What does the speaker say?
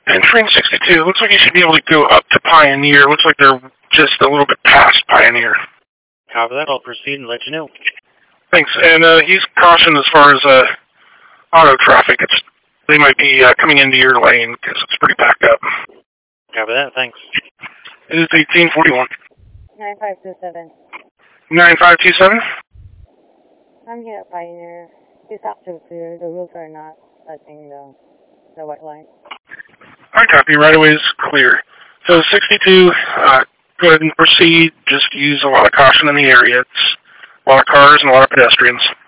And train 62, looks like you should be able to go up to Pioneer. Looks like they're just a little bit past Pioneer. Copy that. I'll proceed and let you know. Thanks. And use caution as far as auto traffic. They might be coming into your lane because it's pretty backed up. Copy that. Thanks. It is 1841. 9527. 9527? I'm here at Pioneer. It's actually clear. The rules are not touching the white line. I copy. Right away is clear. So 62, go ahead and proceed. Just use a lot of caution in the area. It's a lot of cars and a lot of pedestrians.